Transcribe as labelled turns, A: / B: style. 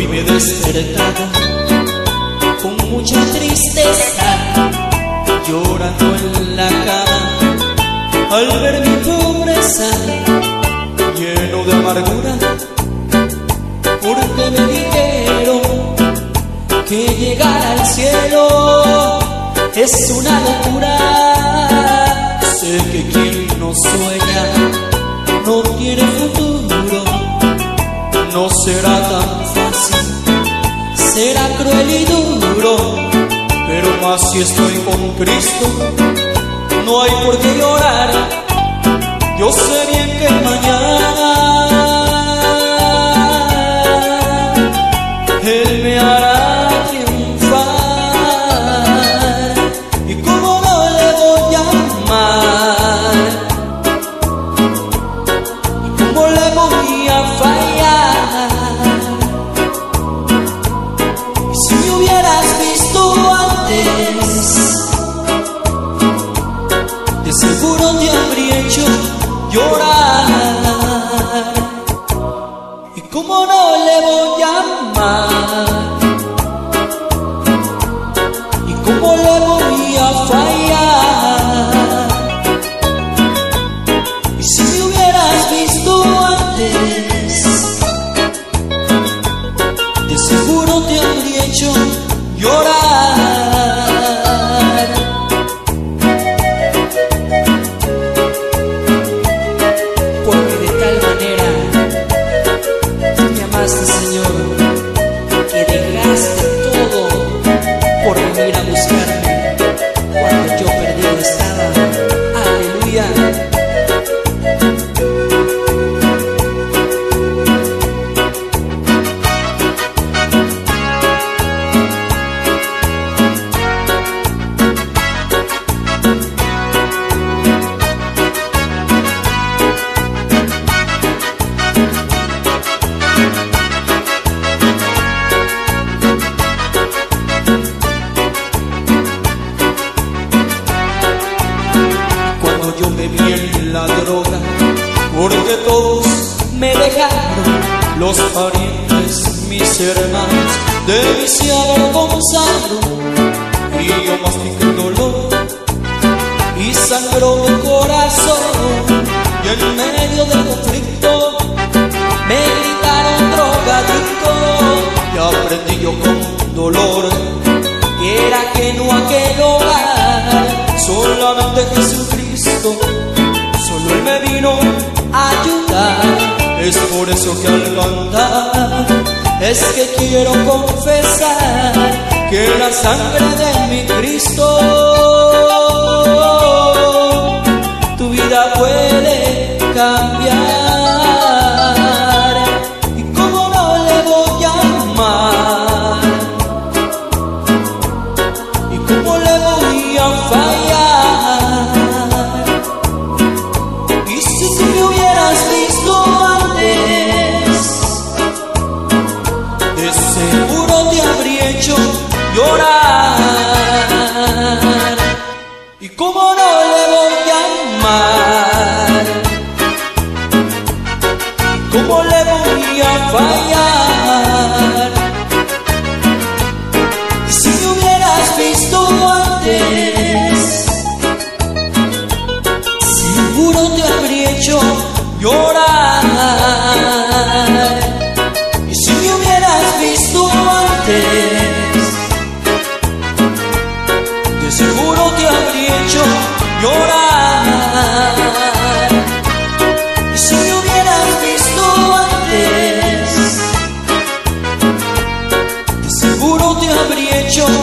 A: hoy me he despertado con mucha tristeza, llorando en la cama al ver mi pobreza, lleno de amargura, porque me dijeron que llegar al cielo es una locura. Sé que quien no sueña no tiene futuro, no será tan fácil, será cruel y duro, pero más si estoy con Cristo, no hay por qué llorar. Yo sé bien que mañana Él me hará triunfar. ¿Y cómo no le voy a amar? ¿Y cómo le voy a fallar? Y si me hubieras visto antes, de seguro te habría hecho llorar. ¿Y cómo no le voy a amar? ¿Y cómo le voy a fallar? Y si me hubieras visto antes, de seguro te habría hecho llorar. Porque de tal manera tú me amaste, Señor, que dejaste todo por venir a buscarme cuando yo perdido estaba. Aleluya. Yo me vi en la droga, porque todos me dejaron, los parientes, mis hermanos, de mí se avergonzaron, y yo mastiqué el dolor y sangró mi corazón, y en medio del conflicto me gritaron drogadicto, y aprendí yo con dolor que era ajeno a aquel hogar, solamente Jesucristo, solo Él me vino a ayudar. Es por eso que al cantar es que quiero confesar que la sangre de mi Cristo tu vida puede cambiar. ¿Y cómo no le voy a amar? ¿Y cómo le voy a fallar? Y si tú me hubieras visto antes, de seguro te habría hecho llorar. ¿Y cómo no le voy a amar? ¿Y cómo le voy a fallar? Y si me hubieras visto antes, seguro te habría hecho llorar. Y si me hubieras visto antes, de seguro te habría hecho llorar. Y si me hubieras visto antes, de seguro te habría hecho